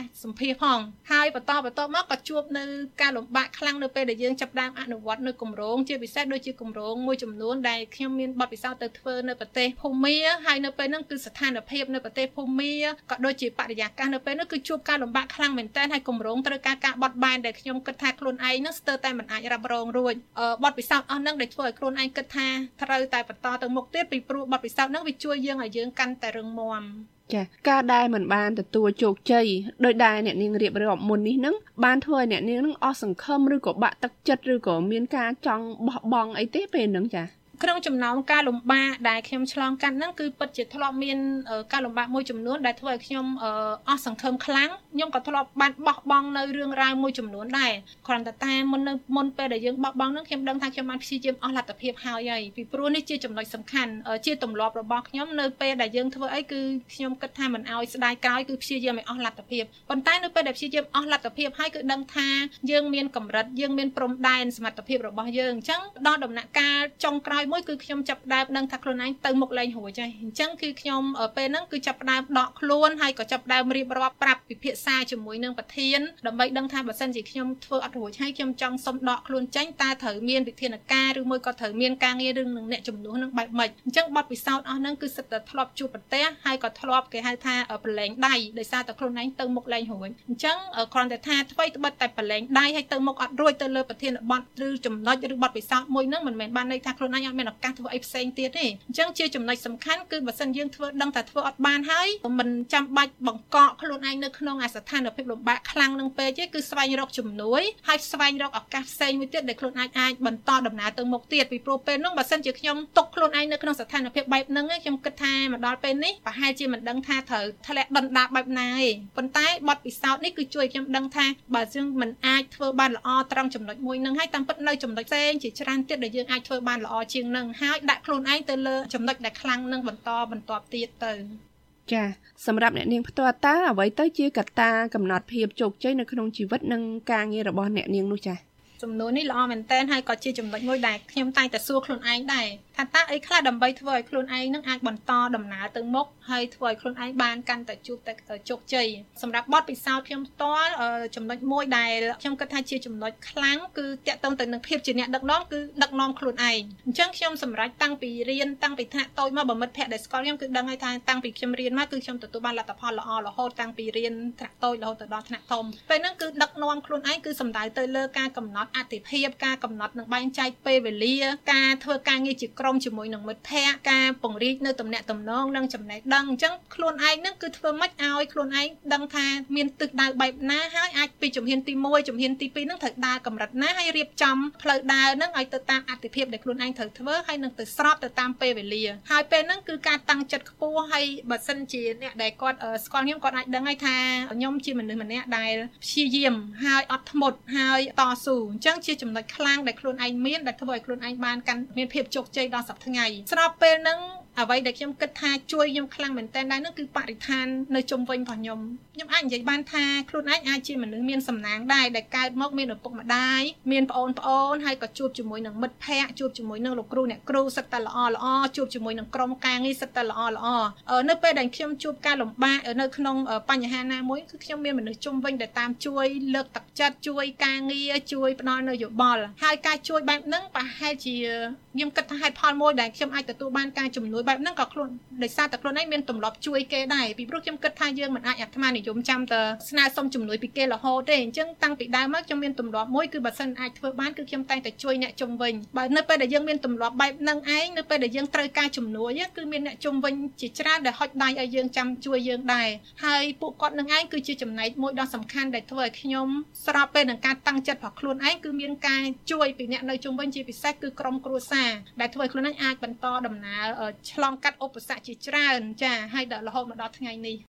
ភាពផងហើយបន្តបន្តមកក៏ជួបនៅការលំបាកខ្លាំងនៅពេលដែលយើងចាប់ផ្ដើមអនុវត្តនៅគម្រោងជាពិសេសដូចជាគម្រោងមួយចំនួនដែលខ្ញុំមានបទពិសោធន៍ទៅធ្វើនៅប្រទេសភូមាហើយនៅពេលហ្នឹងគឺស្ថានភាពនៅប្រទេសភូមាក៏ដូចជាបរិយាកាសនៅពេលហ្នឹងគឺជួបការលំបាកខ្លាំងមែនទែនហើយគម្រោងត្រូវការការបត់បែនដែលខ្ញុំគិតថាខ្លួនឯងហ្នឹងស្ទើរតែមិនអាចរ៉ាប់រងរួចបទពិសោធន៍អស់ហ្នឹងដែលធ្វើឲ្យខ្លួនឯងគិតថាត្រូវតែបន្តទៅមុខទៀតពីព្រោះបទពិសោធន៍ហ្នឹងវាជួយយើងឲ្យយើងកាន់តែរឹងមាំចាការដែលមិនបានទទួលជោគជ័យដោយដែលអ្នកនាងរៀបរាប់មុននេះនឹងបានធ្វើឲ្យអ្នកនាងនឹងអស់សង្ឃឹមឬក៏បាក់ទឹកចិត្តឬក៏មានការចង់បោះបង់អីទេពេលហ្នឹងចាក្នុងចំណោមការលំបាកដែលខ្ញុំឆ្លងកាត់ហ្នឹងគឺពិតជាធ្លាប់មានការលំបាកមួយចំនួនដែលធ្វើឲ្យខ្ញុំអស់សង្ឃឹមខ្លាំងខ្ញុំក៏ធ្លាប់បានបោះបង់នៅរឿងរ៉ាវមួយចំនួនដែរគ្រាន់តែថាមុននៅមុនពេលដែលយើងបោះបង់ហ្នឹងខ្ញុំដឹងថាខ្ញុំបានព្យាយាមអស់លទ្ធភាពហើយហើយពីព្រោះនេះជាចំណុចសំខាន់ជាទម្លាប់របស់ខ្ញុំនៅពេលដែលយើងធ្វើអីគឺខ្ញុំគិតថាមិនអោយស្ដាយក្រោយគឺព្យាយាមឲ្យអស់លទ្ធភាពប៉ុន្តែនៅពេលដែលព្យាយាមអស់លទ្ធភាពហើយគឺដឹងថាយើងមានកម្រិតយើងមានព្រំដែនសមត្ថភាពរបស់យើងអញ្ចឹងដល់ដំណាក់កាលចុងក្រោយមួយគឺខ្ញុំចាប់ផ្ដើមដឹងថាខ្លួនឯងទៅមុខលែងរួចហើយអញ្ចឹងគឺខ្ញុំពេលហ្នឹងគឺចាប់ផ្ដើមដកខ្លួនហើយក៏ចាប់ផ្ដើមរៀបរាប់ប្រាប់ពិភាក្សាជាមួយនឹងប្រធានដើម្បីដឹងថាបើសិនជាខ្ញុំធ្វើអត់រួចហើយខ្ញុំចង់សុំដកខ្លួនចេញតើត្រូវមានវិធានការឬមួយក៏ត្រូវមានការងាររឿងនឹងអ្នកជំនួសនឹងបែបម៉េចអញ្ចឹងបទពិសោធន៍អស់ហ្នឹងគឺសិតតែធ្លាប់ជួបប្រទះហើយក៏ធ្លាប់គេហៅថាប្រឡែងដៃដោយសារតែខ្លួនឯងទៅមុខលែងរួចអញ្ចឹងគ្រាន់តែថាអ្វីត្បិតតែប្រឡែងដៃហើយទៅមុខអត់រួចទៅលើប្រធានបទឬចំណុចឬបទពិសោធន៍មួយហ្នឹងមិនមែនបានន័យថាខ្លួនឯងអត់មានឱកាសធ្វើអីផ្សេងទៀតទេអញ្ចឹងជាចំណុចសំខាន់គឺបើសិនយើងធ្វើដឹងតែធ្វើអត់បានហើយមិនចាំបាច់បង្កក់ខ្លួនឯងនៅក្នុងអាស្ថានភាពលំបាកខ្លាំងនឹងពេកទេគឺស្វែងរកជំនួយហើយស្វែងរកឱកាសផ្សេងមួយទៀតដែលខ្លួនអាចអាចបន្តដំណើរទៅមុខទៀតពីព្រោះពេលហ្នឹងបើសិនជាខ្ញុំຕົកខ្លួនឯងនៅក្នុងស្ថានភាពបែបហ្នឹងខ្ញុំគិតថាមកដល់ពេលនេះប្រហែលជាមិនដឹងថាត្រូវធ្លាក់ដុនដាបបែបណាទេប៉ុន្តែបទពិសោធន៍នេះគឺជួយខ្ញុំដឹងថាបើយើងមិនអាចធ្វើបានល្អត្រង់ចំណុចមួយហ្នឹងហើយតាមពិតនៅចំណុចផ្សេងជាច្រើនទៀតដែលយើងអាចធ្វើបានល្អជាងហ្នឹងហើយដាក់ខ្លួនឯងទៅលើចំណុចដែលខ្លាំងនឹងបន្តបន្តទៀតទៅចាសម្រាប់អ្នកនាងផ្ទាល់តើអ្វីទៅជាកត្តាកំណត់ភាពជោគជ័យនៅក្នុងជីវិតនិងការងាររបស់អ្នកនាងនោះចាចំនួននេះល្អមែនតើហើយក៏ជាចំណុចមួយដែលខ្ញុំតែងតែសួរខ្លួនឯងដែរថាតើអីខ្លះដើម្បីធ្វើឲ្យខ្លួនឯងនឹងអាចបន្តដំណើរទៅមុខហើយធ្វើឲ្យខ្លួនឯងបានកាន់តែជួបតែជោគជ័យសម្រាប់បទពិសោធន៍ខ្ញុំផ្ទាល់ចំណុចមួយដែលខ្ញុំគិតថាជាចំណុចខ្លាំងគឺតាក់ទងទៅនឹងភាពជាអ្នកដឹកនាំគឺដឹកនាំខ្លួនឯងអញ្ចឹងខ្ញុំសម្រេចតាំងពីរៀនតាំងពីថ្នាក់តូចមកបើមិត្តភ័ក្តិដែលស្គាល់ខ្ញុំគឺដឹងហើយថាតាំងពីខ្ញុំរៀនមកគឺខ្ញុំទទួលបានលទ្ធផលល្អរហូតតាំងពីរៀនថ្នាក់តូចរហូតទៅដល់ថ្នាក់ធំពេលហ្នឹងគឺដឹកនាំខ្លួនឯងគឺសំដៅទៅលើការកំណត់អតិភិបការកំណត់នឹងបែងចែកពេលវេលាការធ្វើការងារជាក្រុមជាមួយនឹងមិត្តភ័ក្តិការពង្រីកនៅទំនាក់ទំនងនិងចំណេះដឹងអញ្ចឹងខ្លួនឯងហ្នឹងគឺធ្វើម៉េចឲ្យខ្លួនឯងដឹងថាមានទិសដៅបែបណាហើយអាចពីជំហានទីមួយជំហានទីពីរហ្នឹងត្រូវដើរកម្រិតណាហើយរៀបចំផ្លូវដើរហ្នឹងឲ្យទៅតាមអតិភិបដែលខ្លួនឯងត្រូវធ្វើហើយនឹងទៅស្របទៅតាមពេលវេលាហើយពេលហ្នឹងគឺការតាំងចិត្តខ្ពស់ហើយបើសិនជាអ្នកដែលគាត់ស្គាល់ខ្ញុំគាត់អាចដឹងហើយថាខ្ញុំជាមនុស្សម្នាក់ដែលព្យាយាមហើយអត់ធ្មត់ហើយតស៊ូអញ្ចឹងជាចំណុចខ្លាំងដែលខ្លួនឯងមានដែលធ្វើឲ្យខ្លួនឯងបានកាន់មានភាពជោគជ័យដល់សប្តាហ៍ថ្ងៃស្របពេលហ្នឹងអ្វីដែលខ្ញុំគិតថាជួយខ្ញុំខ្លាំងមែនតើដែរនោះគឺបរិស្ថាននៅជុំវិញរបស់ខ្ញុំខ្ញុំអាចនិយាយបានថាខ្លួនឯងអាចជាមនុស្សមានសំណាងដែរដែលកើតមកមានឪពុកម្ដាយមានប្អូនប្អូនហើយក៏ជួបជាមួយនឹងមិត្តភ័ក្តិជួបជាមួយនឹងលោកគ្រូអ្នកគ្រូសិតតែល្អល្អជួបជាមួយនឹងក្រុមការងារសិតតែល្អល្អនៅពេលដែលខ្ញុំជួបការលំបាកនៅក្នុងបញ្ហាណាមួយគឺខ្ញុំមានមនុស្សជុំវិញដែលតាមជួយលើកទឹកចិត្តជួយការងារជួយផ្ដល់នូវយោបល់ហើយការជួយបែបហ្នឹងប្រហែលជាខ្ញុំគិតថាហេតុផលមួយដែលខ្ញុំអាចទទួលបានការជំនួយបែបហ្នឹងក៏ខ្លួនដោយសារតែខ្លួនឯងមានទម្លាប់ជួយគេដែរពីព្រោះខ្ញុំគិតថាយើងមិនអាចអាត្មានិយមចាំតែស្នើសុំជំនួយពីគេរហូតទេអញ្ចឹងតាំងពីដើមមកខ្ញុំមានទម្លាប់មួយគឺបើសិនអាចធ្វើបានគឺខ្ញុំតែងតែជួយអ្នកជុំវិញបើនៅពេលដែលយើងមានទម្លាប់បែបហ្នឹងឯងនៅពេលដែលយើងត្រូវការជំនួយគឺមានអ្នកជុំវិញជាច្រើនដែលហុចដៃឲ្យយើងចាំជួយយើងដែរហើយពួកគាត់នឹងឯងគឺជាចំណែកមួយដ៏សំខាន់ដែលធ្វើឲ្យខ្ញុំស្របពេលនឹងការតាំងចិត្តរបស់ខ្លួនឯងគឺមានការជួយពីអ្នកនៅជុំវិញជាពិសេសគឺក្រុមគ្រួសារដែលធ្វើឲ្យខ្លួនឯងអាចបន្តដំណើរឆ្លងកាត់ឧបសគ្គជាច្រើនចាហើយដល់រហូតមកដល់ថ្ងៃនេះ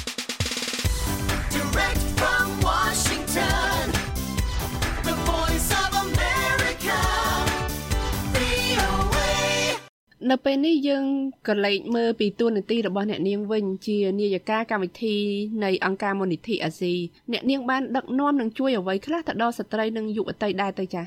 Direct from Washington The Voice of America វី អូ เอនៅពេលនេះយើងក៏លេចមើលពីតួនាទីរបស់អ្នកនាងវិញជានាយិកាកម្មវិធីនៃអង្គការមូលនិធិអាស៊ីអ្នកនាងបានដឹកនាំនិងជួយអ្វីខ្លះទៅដល់ស្ត្រីនិងយុវតីដែរទៅចា៎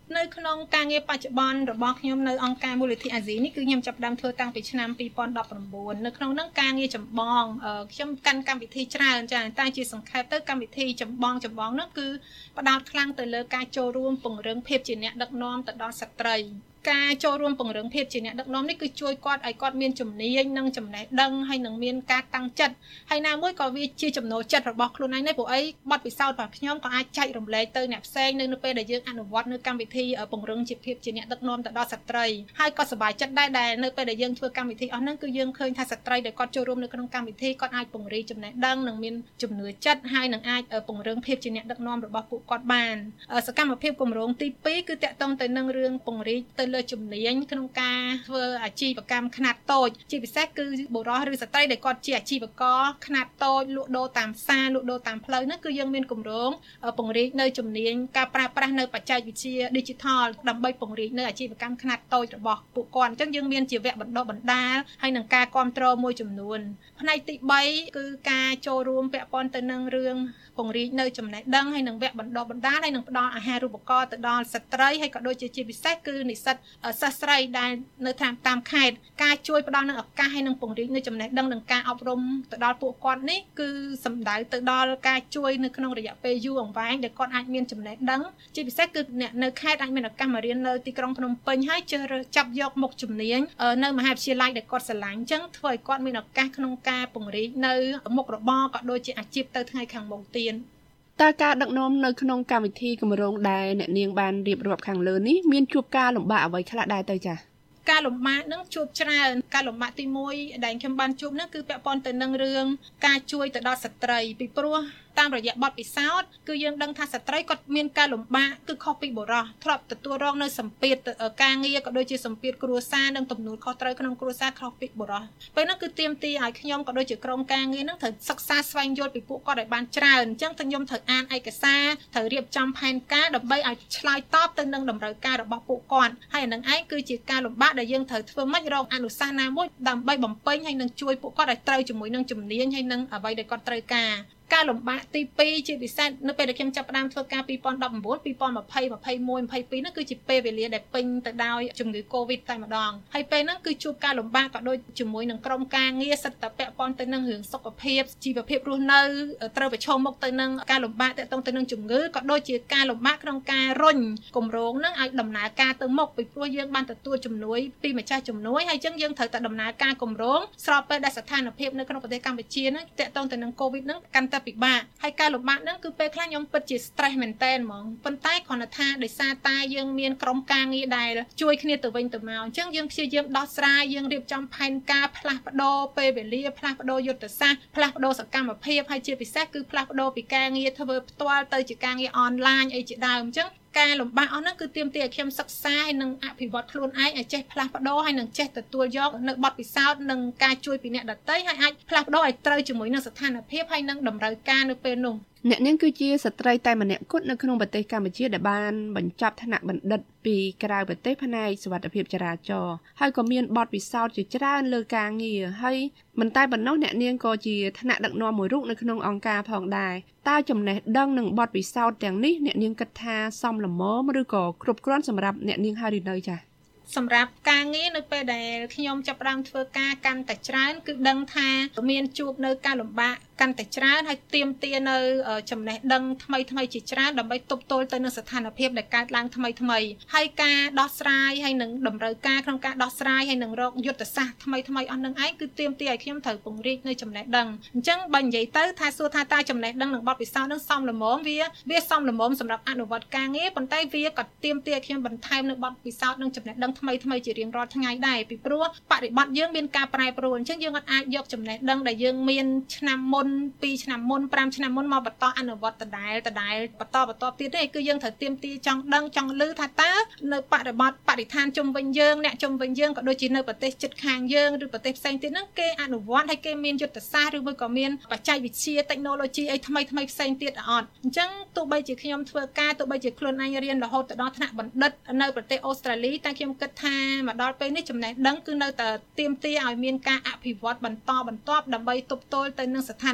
នៅក្នុងការងារបច្ចុប្បន្នរបស់ខ្ញុំនៅអង្គការមូលនិធិអាស៊ីនេះគឺខ្ញុំចាប់ផ្ដើមធ្វើតាំងពីឆ្នាំពីរពាន់ដប់ប្រាំបួននៅក្នុងហ្នឹងការងារចម្បងខ្ញុំកាន់កម្មវិធីច្រើនចា៎តែជាសង្ខេបទៅកម្មវិធីចម្បងចម្បងនោះគឺផ្ដោតខ្លាំងទៅលើការចូលរួមពង្រឹងភាពជាអ្នកដឹកនាំទៅដល់ស្ត្រីការចូលរួមពង្រឹងភាពជាអ្នកដឹកនាំនេះគឺជួយគាត់ឲ្យគាត់មានជំនាញនិងចំណេះដឹងហើយនឹងមានការតាំងចិត្តហើយណាមួយក៏វាជាចំណូលចិត្តរបស់ខ្លួនឯងដែរព្រោះអីបទពិសោធន៍របស់ខ្ញុំក៏អាចចែករំលែកទៅអ្នកផ្សេងនៅពេលដែលយើងអនុវត្តនៅកម្មវិធីពង្រឹងជាភាពជាអ្នកដឹកនាំទៅដល់ស្ត្រីហើយក៏សប្បាយចិត្តដែរដែលនៅពេលដែលយើងធ្វើកម្មវិធីអស់ហ្នឹងគឺយើងឃើញថាស្ត្រីដែលគាត់ចូលរួមនៅក្នុងកម្មវិធីគាត់អាចពង្រីកចំណេះដឹងនិងមានជំនឿចិត្តហើយនឹងអាចពង្រឹងភាពជាអ្នកដឹកនាំរបស់ពួកគាត់បានសកម្មភាពគម្រោងទីពីរគឺតាក់ទងទៅនឹងរឿងពង្រីកទៅលើជំនាញក្នុងការធ្វើអាជីវកម្មខ្នាតតូចជាពិសេសគឺបុរសឬស្ត្រីដែលគាត់ជាអាជីវករខ្នាតតូចលក់ដូរតាមផ្សារលក់ដូរតាមផ្លូវហ្នឹងគឺយើងមានគម្រោងពង្រីកនៅជំនាញការប្រើប្រាស់នៅបច្ចេកវិទ្យា Digital ដើម្បីពង្រីកនៅអាជីវកម្មខ្នាតតូចរបស់ពួកគាត់អញ្ចឹងយើងមានជាវគ្គបណ្ដុះបណ្ដាលហើយនឹងការគាំទ្រមួយចំនួនផ្នែកទីបីគឺការចូលរួមពាក់ព័ន្ធទៅនឹងរឿងពង្រីកនៅចំណេះដឹងហើយនឹងវគ្គបណ្ដុះបណ្ដាលហើយនឹងផ្ដល់អាហារូបករណ៍ទៅដល់ស្ត្រីហើយក៏ដូចជាជាពិសេសគឺនិស្សិតសិស្សស្រីដែលនៅតាមតាមខេត្តការជួយផ្ដល់នូវឱកាសហើយនឹងពង្រីកនៅចំណេះដឹងនិងការអប់រំទៅដល់ពួកគាត់នេះគឺសំដៅទៅដល់ការជួយនៅក្នុងរយៈពេលយូរអង្វែងដែលគាត់អាចមានចំណេះដឹងជាពិសេសគឺអ្នកនៅខេត្តអាចមានឱកាសមករៀននៅទីក្រុងភ្នំពេញហើយជ្រើសចាប់យកមុខជំនាញនៅមហាវិទ្យាល័យដែលគាត់ស្រឡាញ់អញ្ចឹងធ្វើឲ្យគាត់មានឱកាសក្នុងការពង្រីកនៅមុខរបរក៏ដូចជាអាជីពទៅថ្ងៃខាងមុខទៀតតើការដឹកនាំនៅក្នុងកម្មវិធីគម្រោងដែលអ្នកនាងបានរៀបរាប់ខាងលើនេះមានជួបការលំបាកអ្វីខ្លះដែរទៅចា៎ការលំបាកនឹងជួបច្រើនការលំបាកទីមួយដែលខ្ញុំបានជួបនោះគឺពាក់ព័ន្ធទៅនឹងរឿងការជួយទៅដល់ស្ត្រីពីព្រោះតាមរយៈបទពិសោធន៍គឺយើងដឹងថាស្ត្រីគាត់មានការលំបាកគឺខុសពីបុរសធ្លាប់ទទួលរងនៅសម្ពាធការងារក៏ដូចជាសម្ពាធគ្រួសារនិងទំនួលខុសត្រូវក្នុងគ្រួសារខុសពីបុរសពេលនោះគឺទាមទារឲ្យខ្ញុំក៏ដូចជាក្រុមការងារនឹងត្រូវសិក្សាស្វែងយល់ពីពួកគាត់ឲ្យបានច្រើនអញ្ចឹងខ្ញុំត្រូវអានឯកសារត្រូវរៀបចំផែនការដើម្បីឲ្យឆ្លើយតបទៅនឹងតម្រូវការរបស់ពួកគាត់ហើយអានឹងឯងគឺជាការលំបាកដែលយើងត្រូវធ្វើម៉េចរកអនុសាសន៍ណាមួយដើម្បីបំពេញហើយនឹងជួយពួកគាត់ឲ្យត្រូវជាមួយនឹងជំនាញហើយនឹងអ្វីដែលគាត់ត្រូវការការលំបាកទីពីរជាពិសេសនៅពេលដែលខ្ញុំចាប់ផ្ដើមធ្វើការពីរពាន់ដប់ប្រាំបួន ពីរពាន់ยี่สิบ ยี่สิบเอ็ด ยี่สิบสองនោះគឺជាពេលវេលាដែលពេញទៅដោយជំងឺ Covid តែម្ដងហើយពេលហ្នឹងគឺជួបការលំបាកក៏ដូចជាមួយនឹងក្រុមការងារសិតតែពាក់ព័ន្ធទៅនឹងរឿងសុខភាពជីវភាពរស់នៅត្រូវប្រឈមមុខទៅនឹងការលំបាកទាក់ទងទៅនឹងជំងឺក៏ដូចជាការលំបាកក្នុងការរុញគម្រោងហ្នឹងឲ្យដំណើរការទៅមុខពីព្រោះយើងបានទទួលជំនួយពីម្ចាស់ជំនួយហើយអញ្ចឹងយើងត្រូវតែដំណើរការគម្រោងស្របពេលដែលស្ថានភាពនៅក្នុងប្រទេសកម្ពុជាហ្នឹងទាក់ទងទៅនឹង Covid ហ្នឹងកាន់តែពិបាកហើយការលំបាកហ្នឹងគឺពេលខ្លះខ្ញុំពិតជា stress មែនតើហ្មងប៉ុន្តែគ្រាន់តែថាដោយសារតែយើងមានក្រុមការងារដែលជួយគ្នាទៅវិញទៅមកអញ្ចឹងយើងព្យាយាមដោះស្រាយយើងរៀបចំផែនការផ្លាស់ប្ដូរពេលវេលាផ្លាស់ប្ដូរយុទ្ធសាស្ត្រផ្លាស់ប្ដូរសកម្មភាពហើយជាពិសេសគឺផ្លាស់ប្ដូរពីការងារធ្វើផ្ទាល់ទៅជាការងារអនឡាញអីជាដើមអញ្ចឹងការលំបាកអស់ហ្នឹងគឺទាមទារឲ្យខ្ញុំសិក្សាហើយនឹងអភិវឌ្ឍខ្លួនឯងឲ្យចេះផ្លាស់ប្ដូរហើយនឹងចេះទទួលយកនៅបទពិសោធន៍និងការជួយពីអ្នកដទៃហើយអាចផ្លាស់ប្ដូរឲ្យត្រូវជាមួយនឹងស្ថានភាពហើយនឹងតម្រូវការនៅពេលនោះអ្នកនាងគឺជាស្ត្រីតែម្នាក់គត់នៅក្នុងប្រទេសកម្ពុជាដែលបានបញ្ចប់ថ្នាក់បណ្ឌិតពីក្រៅប្រទេសផ្នែកសុវត្ថិភាពចរាចរណ៍ហើយក៏មានបទពិសោធន៍ជាច្រើនលើការងារហើយមិនតែប៉ុណ្ណោះអ្នកនាងក៏ជាថ្នាក់ដឹកនាំមួយរូបនៅក្នុងអង្គការផងដែរតើចំណេះដឹងនិងបទពិសោធន៍ទាំងនេះអ្នកនាងគិតថាសមល្មមឬក៏គ្រប់គ្រាន់សម្រាប់អ្នកនាងហើយឬនៅចា៎សម្រាប់ការងារនៅពេលដែលខ្ញុំចាប់ផ្ដើមធ្វើការកាន់តែច្រើនគឺដឹងថាមានជួបនៅការលំបាកកាន់តែច្រើនហើយទាមទារនៅចំណេះដឹងថ្មីថ្មីជាច្រើនដើម្បីទប់ទល់ទៅនឹងស្ថានភាពដែលកើតឡើងថ្មីថ្មីហើយការដោះស្រាយហើយនឹងតម្រូវការក្នុងការដោះស្រាយហើយនឹងរកយុទ្ធសាស្ត្រថ្មីថ្មីអស់នឹងឯងគឺទាមទារឲ្យខ្ញុំត្រូវពង្រីកនៅចំណេះដឹងអញ្ចឹងបើនិយាយទៅថាសួរថាតើចំណេះដឹងនិងបទពិសោធន៍នឹងសមល្មមវាវាសមល្មមសម្រាប់អនុវត្តការងារប៉ុន្តែវាក៏ទាមទារឲ្យខ្ញុំបន្ថែមនៅបទពិសោធន៍និងចំណេះដឹងថ្មីថ្មីជារៀងរាល់ថ្ងៃដែរពីព្រោះបរិបត្តិយើងមានការប្រែប្រួលអញ្ចឹងយើងអាចយកចំណេះដឹងដែលយើងមានឆ្នាំមុនពីរឆ្នាំមុនប្រាំឆ្នាំមុនមកបន្តអនុវត្តដដែលដដែលបន្តបន្តទៀតទេគឺយើងត្រូវទាមទារចង់ដឹងចង់ឮថាតើនៅបរិបត្តិបរិស្ថានជុំវិញយើងអ្នកជុំវិញយើងក៏ដូចជានៅប្រទេសជិតខាងយើងឬប្រទេសផ្សេងទៀតហ្នឹងគេអនុវត្តហើយគេមានយុទ្ធសាស្ត្រឬមួយក៏មានបច្ចេកវិទ្យា technology អីថ្មីថ្មីផ្សេងទៀតអត់អញ្ចឹងទោះបីជាខ្ញុំធ្វើការទោះបីជាខ្លួនឯងរៀនរហូតដល់ថ្នាក់បណ្ឌិតនៅប្រទេសអូស្ត្រាលីតែខ្ញុំគិតថាមកដល់ពេលនេះចំណេះដឹងគឺនៅតែទាមទារឲ្យមានការអភិវឌ្ឍបន្តបន្ទាប់ដើម្បីទប់ទល់ទៅនឹងស្ថាន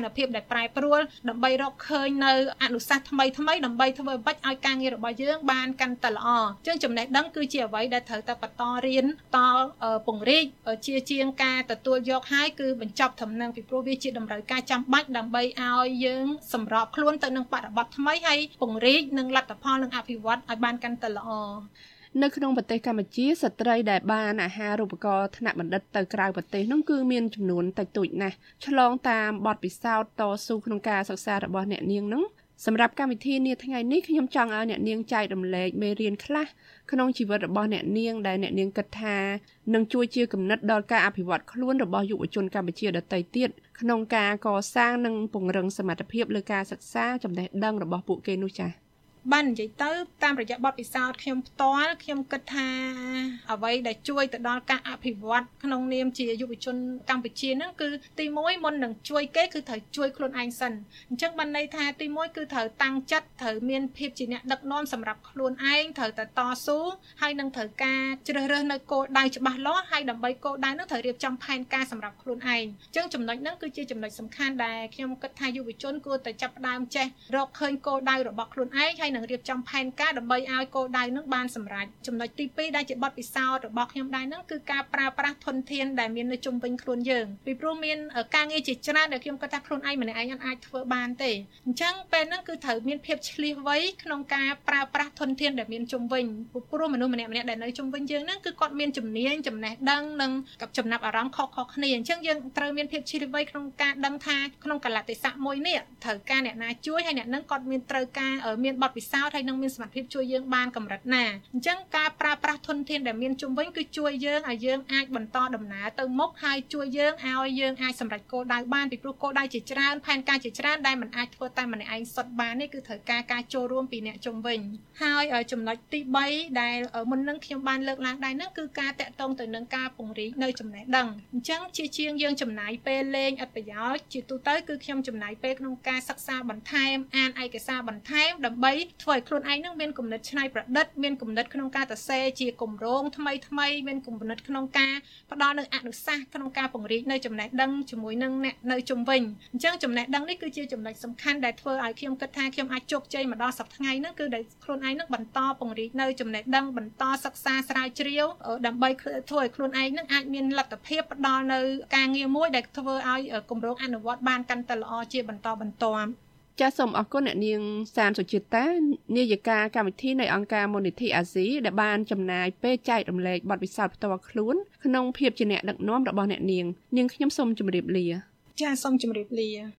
នភាពដែលប្រែប្រួលដើម្បីរកឃើញនៅអនុសាសន៍ថ្មីថ្មីដើម្បីធ្វើអ្វីឲ្យការងាររបស់យើងបានកាន់តែល្អអញ្ចឹងចំណេះដឹងគឺជាអ្វីដែលត្រូវតែបន្តរៀនតពង្រីកជាជាងការទទួលយកហើយគឺបញ្ចប់ដំណឹងពីព្រោះវាជាតម្រូវការចាំបាច់ដើម្បីឲ្យយើងសម្របខ្លួនទៅនឹងបរិបទថ្មីហើយពង្រីកនិងលទ្ធផលនិងអភិវឌ្ឍឲ្យបានកាន់តែល្អនៅក្នុងប្រទេសកម្ពុជាស្ត្រីដែលបានអាហារូបករណ៍ថ្នាក់បណ្ឌិតទៅក្រៅប្រទេសនោះគឺមានចំនួនតិចតួចណាស់ឆ្លងតាមបទពិសោធន៍តស៊ូក្នុងការសិក្សារបស់អ្នកនាងនោះសម្រាប់កម្មវិធីនាថ្ងៃនេះខ្ញុំចង់ឲ្យអ្នកនាងចែករំលែកមេរៀនខ្លះក្នុងជីវិតរបស់អ្នកនាងដែលអ្នកនាងគិតថានឹងជួយជាគំនិតដល់ការអភិវឌ្ឍខ្លួនរបស់យុវជនកម្ពុជាដទៃទៀតក្នុងការកសាងនិងពង្រឹងសមត្ថភាពលើការសិក្សាចំណេះដឹងរបស់ពួកគេនោះចា៎បាននិយាយទៅតាមរយៈបទពិសោធន៍ខ្ញុំផ្ទាល់ខ្ញុំគិតថាអ្វីដែលជួយទៅដល់ការអភិវឌ្ឍក្នុងនាមជាយុវជនកម្ពុជាហ្នឹងគឺទីមួយមុននឹងជួយគេគឺត្រូវជួយខ្លួនឯងសិនអញ្ចឹងបានន័យថាទីមួយគឺត្រូវតាំងចិត្តត្រូវមានភាពជាអ្នកដឹកនាំសម្រាប់ខ្លួនឯងត្រូវតែតស៊ូហើយនឹងត្រូវការជ្រើសរើសនៅគោលដៅច្បាស់លាស់ហើយដើម្បីគោលដៅហ្នឹងត្រូវរៀបចំផែនការសម្រាប់ខ្លួនឯងអញ្ចឹងចំណុចហ្នឹងគឺជាចំណុចសំខាន់ដែលខ្ញុំគិតថាយុវជនគួរតែចាប់ផ្ដើមចេះរកឃើញគោលដៅរបស់ខ្លួនឯងហើយនឹងរៀបចំផែនការដើម្បីឲ្យគោលដៅនឹងបានសម្រេចចំណុចទីពីរដែលជាបទពិសោធន៍របស់ខ្ញុំដែរហ្នឹងគឺការប្រើប្រាស់ធនធានដែលមាននៅជុំវិញខ្លួនយើងពីព្រោះមានការងារជាច្រើនដែលខ្ញុំគិតថាខ្លួនឯងម្នាក់ឯងអាចធ្វើបានទេអញ្ចឹងពេលហ្នឹងគឺត្រូវមានភាពឆ្លៀសវៃក្នុងការប្រើប្រាស់ធនធានដែលមានជុំវិញព្រោះមនុស្សម្នាក់ម្នាក់ដែលនៅជុំវិញយើងហ្នឹងគឺគាត់មានជំនាញចំណេះដឹងនិងกับចំណាប់អារម្មណ៍ខុសៗគ្នាអញ្ចឹងយើងត្រូវមានភាពឆ្លៀសវៃក្នុងការដឹងថាក្នុងកលៈទេសៈមួយនេះត្រូវការអ្នកណាជួយហើយអ្នកហ្នឹងគាត់មានត្រូវការមានបទពិសោធន៍ហើយនឹងមានសមត្ថភាពជួយយើងបានកម្រិតណាអញ្ចឹងការប្រើប្រាស់ធនធានដែលមានជុំវិញគឺជួយយើងឲ្យយើងអាចបន្តដំណើរទៅមុខហើយជួយយើងឲ្យយើងអាចសម្រេចគោលដៅបានពីព្រោះគោលដៅជាច្រើនផែនការជាច្រើនដែលមិនអាចធ្វើតែម្នាក់ឯងសុទ្ធបាននេះគឺត្រូវការការចូលរួមពីអ្នកជុំវិញហើយចំណុចទីបីដែលមុននឹងខ្ញុំបានលើកឡើងដែរហ្នឹងគឺការតាក់ទងទៅនឹងការពង្រីកនៅចំណេះដឹងអញ្ចឹងជាជាងយើងចំណាយពេលលេងឥតប្រយោជន៍ជាទូទៅគឺខ្ញុំចំណាយពេលក្នុងការសិក្សាបន្ថែមអានឯកសារបន្ថែមដើម្បីធ្វើឲ្យខ្លួនឯងនឹងមានគំនិតច្នៃប្រឌិតមានគំនិតក្នុងការសរសេរជាគម្រោងថ្មីថ្មីមានគំនិតក្នុងការផ្ដល់នូវអនុសាសន៍ក្នុងការពង្រីកនៅចំណេះដឹងជាមួយនឹងអ្នកនៅជុំវិញអញ្ចឹងចំណេះដឹងនេះគឺជាចំណុចសំខាន់ដែលធ្វើឲ្យខ្ញុំគិតថាខ្ញុំអាចជោគជ័យមកដល់សប្តាហ៍ថ្ងៃហ្នឹងគឺដែលខ្លួនឯងនឹងបន្តពង្រីកនៅចំណេះដឹងបន្តសិក្សាស្រាវជ្រាវដើម្បីធ្វើឲ្យខ្លួនឯងនឹងអាចមានលទ្ធភាពផ្ដល់នៅការងារមួយដែលធ្វើឲ្យគម្រោងអនុវត្តបានកាន់តែល្អជាបន្តបន្ទាប់ចាសសូមអរគុណអ្នកនាងសានសុជាតានាយិកាកម្មវិធីនៃអង្គការ Monity អាស៊ីដែលបានចំណាយពេលចែករំលែកបទពិសោធន៍ផ្ទាល់ខ្លួនក្នុងភាពជាអ្នកដឹកនាំរបស់អ្នកនាងនាងខ្ញុំសូមជម្រាបលាចាសសូមជម្រាបលា